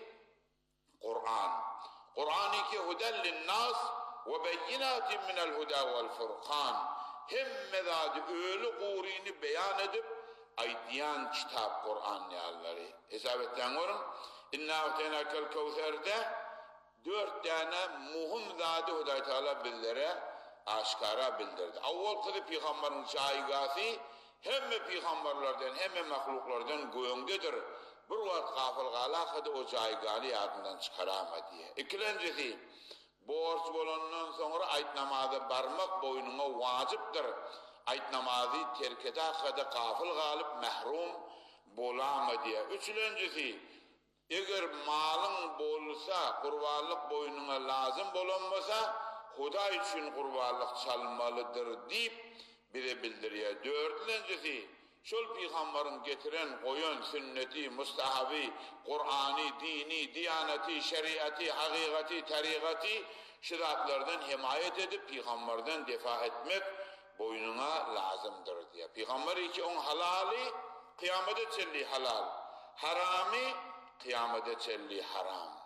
Kur'an. Kur'an ki huden linnas ve beyinatin minel huda vel furqan. Hem medadi ölü kurini beyan edip aydiyan kitap Kur'an niyalleri. Hesap etten görün. İnna avtenakel kevserde dört tane muhim zadi Huday Teala bizlere aşkara bildirdi. Avval kızı Peygamber'in caygası hem peygamberlerden hem mahluklardan göğündedir. Bir vakit gafil galakıda o caygani yadından çıkarama diye. İkincisi, borç bolandan sonra ayet namazı barmak boynuna vaciptir. Ayet namazı terk edakıda gafil galip mahrum bolama diye. Üçüncüsü, eğer malın bolsa, kurbanlık boynuna lazım bolanmasa, Huda için kurbanlık çalmalıdır deyip bize bildiriyor. Dördüncüsü, şol peygamberin getiren koyun sünneti, mustahabi, Kur'an'ı, dini, diyaneti, şeriatı, hakikati, tarikati şiratlardan himayet edip peygamberden defa etmek boynuna lazımdır diye. Peygamber iki on halali kıyamete çelli halal, harami kıyamete çelli haram.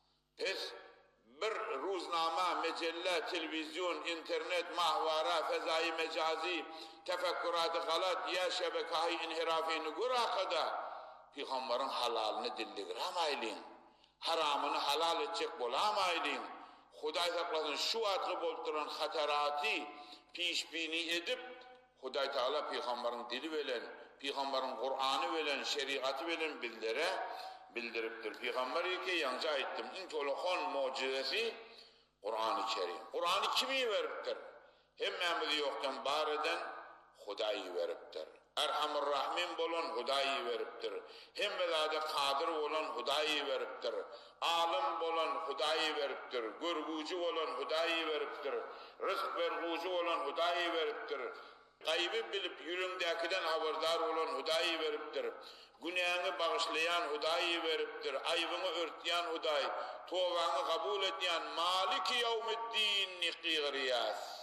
Pes bir ruznama, mecelle, televizyon, internet, mahvara, fezai mecazi, tefekkürat-ı galat, ya şebekâhi inhirafini gürakada Peygamberin halalını dilligiramayliğin, haramını halal edecek bolamayliğin, Huday saklasın şu atlı bolturan hataratı pişbini edip Huday Teala Peygamberin dili veren, Peygamberin Kur'an'ı veren, şeriatı veren bildire bildiriptir. Peygamber ki yanca ettim. İntolokon mucizesi Kur'an-ı Kerim. Kur'an'ı kimi veriptir? Hem emri yoktan bar eden Hudayı veriptir. Erhamur Rahmin bolon Hudayı veriptir. Hem medade kadir olan Hudayı veriptir. Alim bolon Hudayı veriptir. Görgücü olan Hudayı veriptir. Rızk vergücü olan Hudayı veriptir. Gaybı bilip yürümdekiden haberdar olan Hudayı veriptir. Günahını bağışlayan Hudayı veriptir. Aybını örtüyen Huday, tovanı kabul eden Maliki Yevmiddin niqiriyas.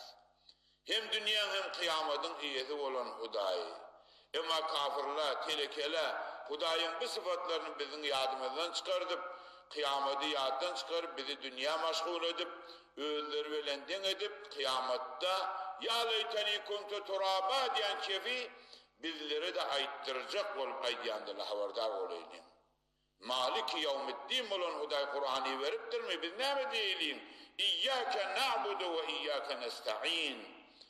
Hem dünya hem kıyametin iyisi olan Hudayı. Ama kafirler, telekeler Hudayın bu sıfatlarını bizim yadımızdan çıkardıp kıyameti yaddan çıkarıp bizi dünya maşgul edip, özleri belenden edip, kıyamatta ya leyteni kuntu turaba diyen kefi bizlere de ayttıracak olup aydiyandılar havardar olayım. Maliki yevmiddin olan Huday Kur'an'ı veriptir mi? Biz ne mi diyelim? İyyâke na'budu ve iyyâke nesta'in.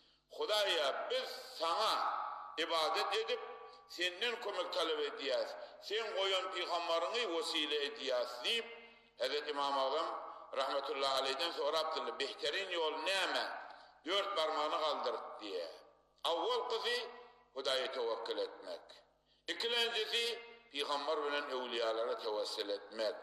Hudaya biz sana ibadet edip senden kömek talep ediyaz. Sen koyun peygamberini vesile ediyaz deyip Hazreti İmam Azam rahmetullahi aleyhden sonra Abdülü behterin yol neyme? Dört parmağını kaldırt diye. Avval kızı Hudaya tevekkül etmek. İkincisi peygamber bilen evliyalara tevessül etmek.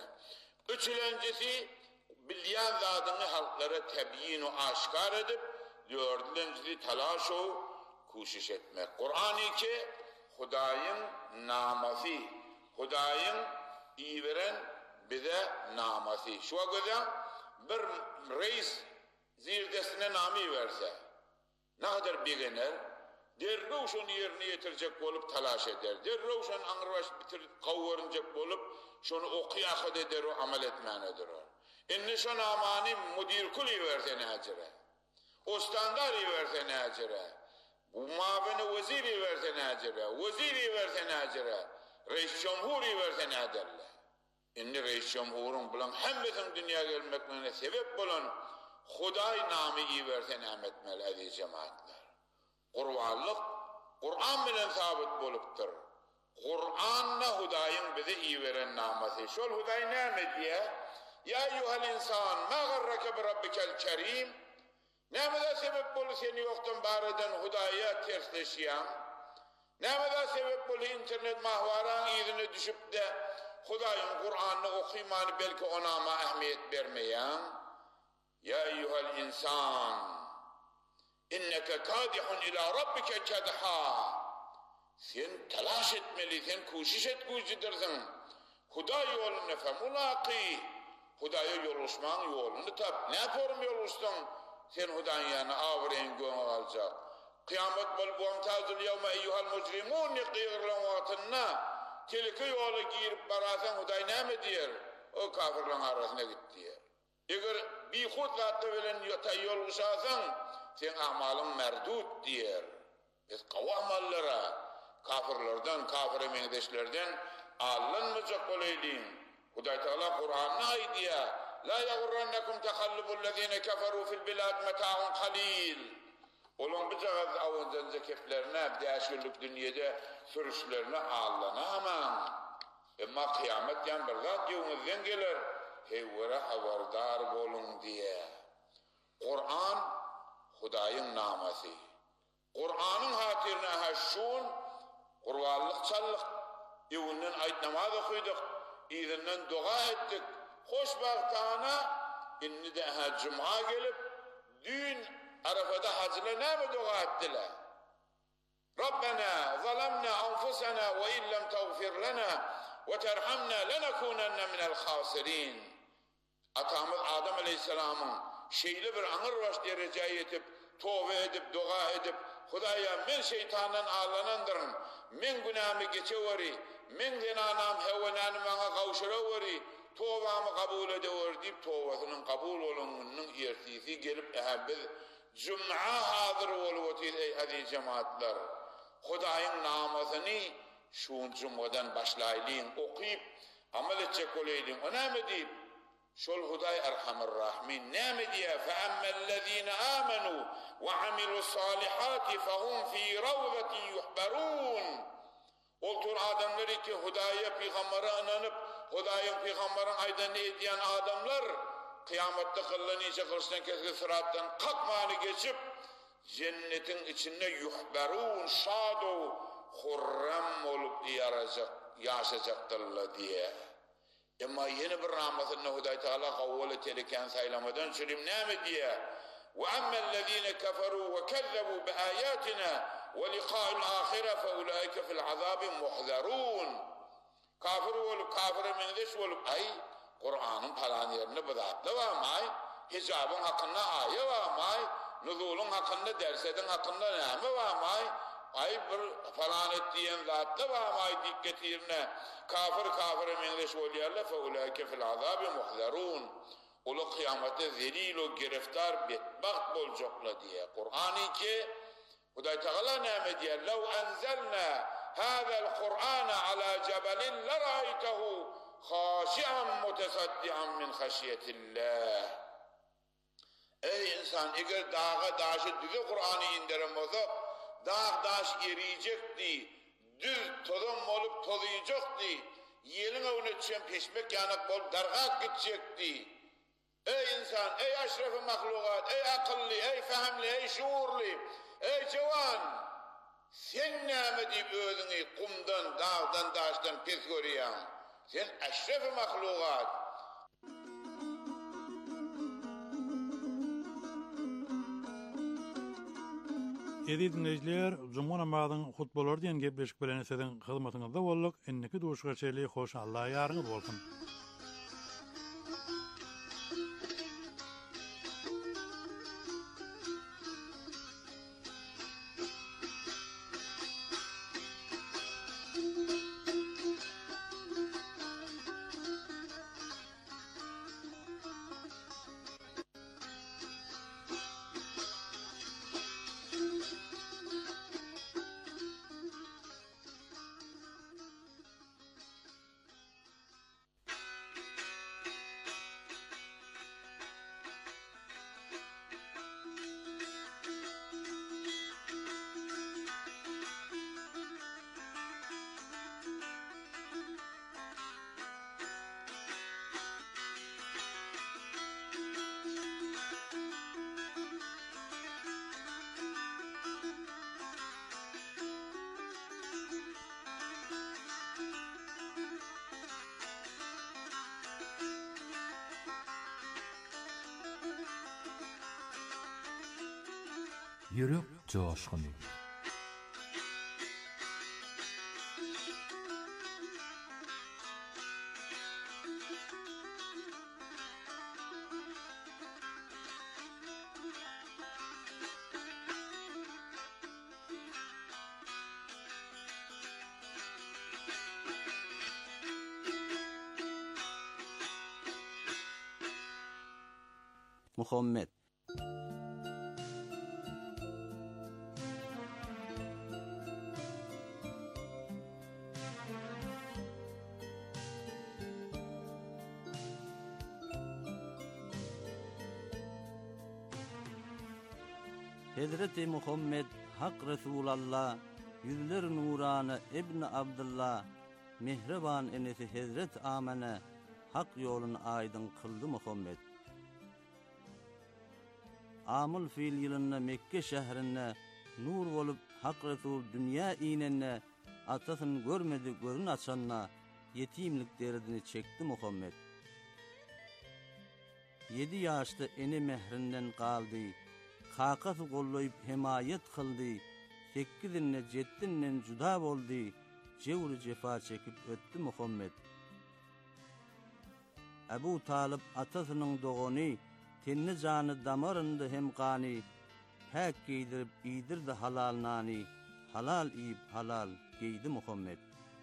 Üçüncüsü bilyan zatını halklara tebyin ve aşkar edip dördüncüsü talaş o kuşiş etmek. Kur'an-ı ki Hudayın namazı, Hudayın iyi veren bize namazı. Şu kadar bir reis zirdesine nami verse ne kadar bilginler, derrev şunu yerine getirecek olup talaş eder. Derrev şunu anırbaş bitir kavvarınacak olup şunu okuyak eder o amel etmenedir o. İnni şunu amani müdir kuli verse ne acire. Ustandari verse ne acire. Bu mavini veziri verse ne acire. Veziri verse ne acire. Reis cumhuri verse ne ederler. İnni reis cumhurun bulan hemmetin dünya gelmeklerine sebep bulan Huday namı iyi verse ne etmeli aziz cemaatler. Kur'anlık, Kur'an bilen sabit boluptur. Kur'an'la Huday'ın bize iyi veren naması. Şol Huday ne diye? Ya eyyuhel insan, ma garrake bi rabbikel kerim. Nämede sebep bolu seni yoktan bareden Huday'a tersleşiyan? Nämede sebep bolu internet mahvaran izine düşüp de Huday'ın Kur'an'ını okuymanı belki ona ama ehmiyet vermeyen? Ya eyyuhel insan, inneke kadihun ila rabbike kedha. Sen telaş etmeli, sen kuşiş et kuşidirsin. Huday yolunu femulaki. Hudaya yoluşman yolunu tap. Ne yaparım yoluştun? Sen Huday'ın yanına avreyn gönül alacak. Kıyamet bol bu amtazul yevme eyyuhal mucrimun nikiyirlen vaatınna. Tilki yolu girip barasan Huday ne mi diyer? O kafirlerin arasına git diyer. Eğer bir hud zatı bilen yol uşasan sen amalın merdut diyer. Biz kava amallara kafirlerden, kafir emendeşlerden alınmayacak olayım. Huday Teala Kur'an'na aydiye la yagurrannakum tehallubul-lezine keferu fil bilad meta'un qalil. Olan bıcağız avuncan zekeflerine, değişirlik dünyada sürüşlerine Allah'ına aman. Ama kıyamet yan bir zat yuvunuzdan gelir. Hevvere haberdar olun diye. Kur'an Huday'ın naması. Kur'an'ın hatirine haşşun, Kur'anlık çallık, evinden ayet namazı koyduk, izinden dua ettik. Hoşbahtana, inni de ha cuma gelip, dün Arafada hacıla ne mi dua ettiler? Rabbena zalamna anfusana ve illem tağfir lana ve terhamna lenekunenne minel khasirin. Atamız Adem Aleyhisselam'ın şeyli bir anır baş dereceye yetip, tövbe edip, dua edip, Hudaya men şeytandan ağlanandırın, men günahımı geçeveri, men zinanam hevenanım bana kavşuraveri, tövbamı kabul edeveri deyip tövbasının kabul olungunun ertisi gelip ehabbiz Cum'a hazır oluvetir ey aziz cemaatler. Hudayın namasını şu Cum'dan başlayalım, okuyup amel edecek olayım. O ne mi deyip? Şol Huday Erhamir Rahmin ne mi diye? فَأَمَّا الَّذ۪ينَ آمَنُوا وَعَمِلُوا الصَّالِحَاتِ فَهُمْ ف۪ي رَوْضَةٍ يُحْبَرُونَ. Oltur adamları ki Huday'a peygambere inanıp Huday'ın peygamberin aydan ediyen adamlar kıyamette kıllarını içe kılıçtan keskin sırattan kalkmanı geçip cennetin içinde yuhberun şadu hurram olup yaşayacaktırlar diye. Ama yeni bir rahmetine Huday Teala kavvale teleken saylamadan sürüm ne mi diye? وَأَمَّا الَّذ۪ينَ كَفَرُوا وَكَذَّبُوا بِآيَاتِنَا وَلِقَاءِ الْآخِرَةِ فَاُولَٰئِكَ فِي الْعَذَابِ مُحْذَرُونَ. Kafir olup, kafire mendeş olup, ay Kur'an'ın falan yerine bıdatlı var mı ay? Hicabın hakkında ayı var mı ay? Nuzulun hakkında, dersedin hakkında nemi var mı ay? ay bir falan etdiyen zatta var dikkat yerine kafir kafir menleş bolýarlar fe ulaike fil azabi muhzarun. Ulu kıyamete zelil o giriftar betbaht bolacaklar diye. Kur'an-ı ki Huday Teala näme diýär? Law anzalna hadal Qur'ana ala jabalin la ra'aytahu khashi'an mutasaddian min khashyatillah. Ey insan, eger dağa daşy düze Kur'any indiren bolsa, dağ daş eriyecekdi, düz tozan bolup tozyjekdi, ýeliň öwüne düşen peşmek ýanyk bolup dargap gitjekdi. Ey insan, ey aşrafy mahlukat, ey akıllı, ey fahmli, ey şuurly, ey jawan, sen näme diýip özüňi kumdan, dağdan, daşdan pes görýän? Sen aşrafy mahlukat. Edip dinleyijiler, Cuma namazynyň hutbalary diýen gepleşik bilen sizin hyzmatyňyzda bolduk. Enniki duşga çeýli hoş Allah ýaryňyz bolsun. Yürek coşkunu. Muhammed Hazreti Muhammed Hak Resulallah yüzler nurana İbn Abdullah mehriban enesi Hazret Amene hak yolunu aydın kıldı Muhammed. Amul fiil yılında Mekke şehrinde nur olup Hak Resul dünya inenne atasını görmedi gözün açanna yetimlik derdini çekti Muhammed. Yedi yaşta eni mehrinden kaldı. Kakası kollayıp himayet kıldı. Sekizinle ceddinle cüda oldu. Cevri cefa çekip öttü Muhammed. Ebu Talib atasının doğunu, tenni canı damarındı hem kani. Pek giydirip iyidirdi halal nani. Halal iyip halal giydi Muhammed.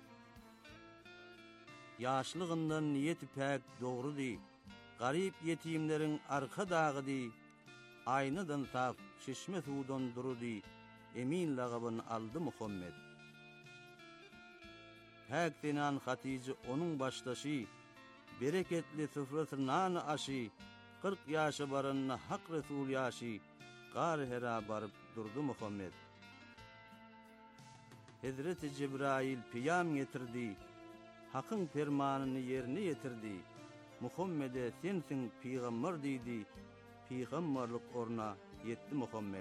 Yaşlığından niyeti pek doğrudu. Garip yetimlerin arka dağıdı. Aynadan saf, şişme sudan durudu. Emin lağabını aldı Muhammed. Pek denan Hatice onun baştaşı. Bereketli sıfrası nanı aşı. Kırk yaşı barınna Hak Resul yaşı. Gar hera barıp durdu Muhammed. Hazreti Cebrail piyam getirdi. Hak'ın fermanını yerine getirdi. Muhammed'e sensin peygamber dedi. Peygamberlik orna yetti Muhammed.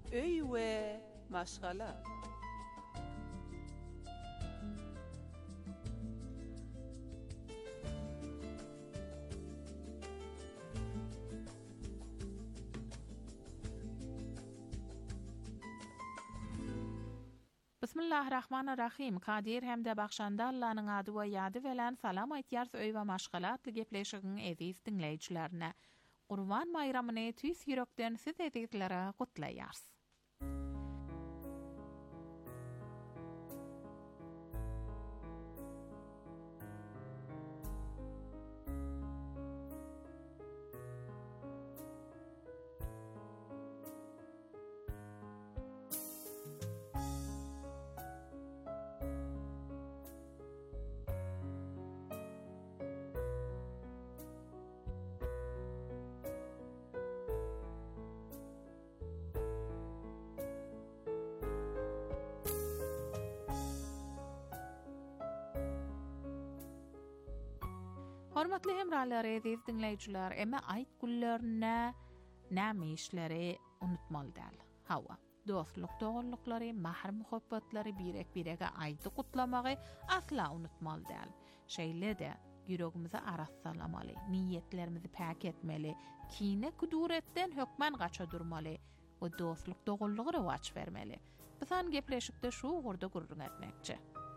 öý we maşgala. Bismillahirrahmanirrahim. Kadir hem de bakşanda Allah'ın adı ve yadı veren salam aytyars öy we maşgalatly gepleşigin eziz dinleýijilerine. Gurban bayramyny tüýs ýürekden siz edizlere gutlaýars. Hormatly hemralar, eziz dinleýijiler, emme aýt günlerine näme işleri unutmaly däl. Hawa, dostluk dogullyklary, mahr muhabbatlary birek birege aýdy gutlamagy asla unutmaly däl. Şeýle-de ýüregimizi arasalamaly, niýetlerimizi pak etmeli, kine kuduretden hökmen gaça durmaly we dostluk dogullygy rewaç bermeli. Bisan gepleşikde şu gurda gurrun etmekçi.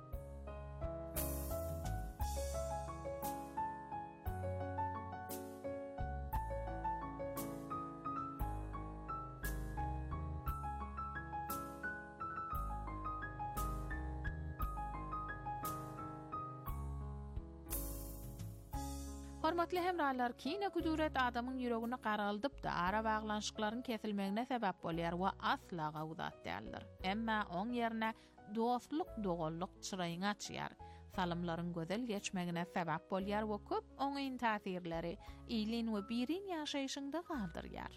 Hormatly hemralar, kine kuduret adamyň ýüregine garaldyp da ara baglanşyklaryň kesilmegine sebäp bolýar we asla gawdat däldir. Emma oň ýerine dostluk, dogullyk çyraýyny açýar. Salymlaryň gözel geçmegine sebäp bolýar we köp oňyň täsirleri ýylyn we birin ýaşaýyşynda galdyrýar.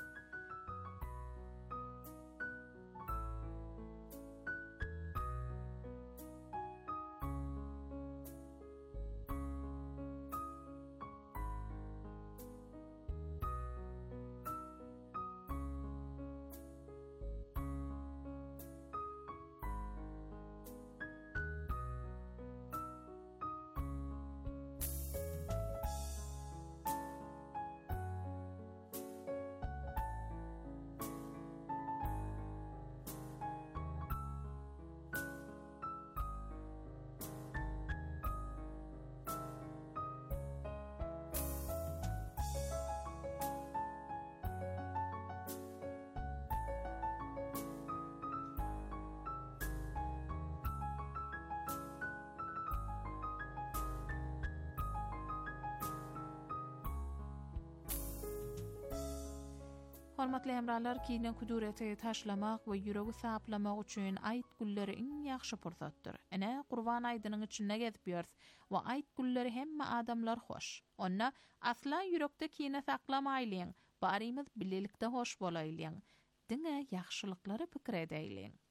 Hormatly hemralar, kine kudureti taşlamak we ýüregi saplamak üçin aýt gülleri iň ýaxşy pursatdyr. Ene Gurban aýdynyň içinde gezip ýörs we aýt gülleri hemme adamlar hoş. Onna asla ýürekde kine saklamaýlyň, barymyz bilelikde hoş bolaýlyň. Diňe ýaxşylyklary pikir edäýliň.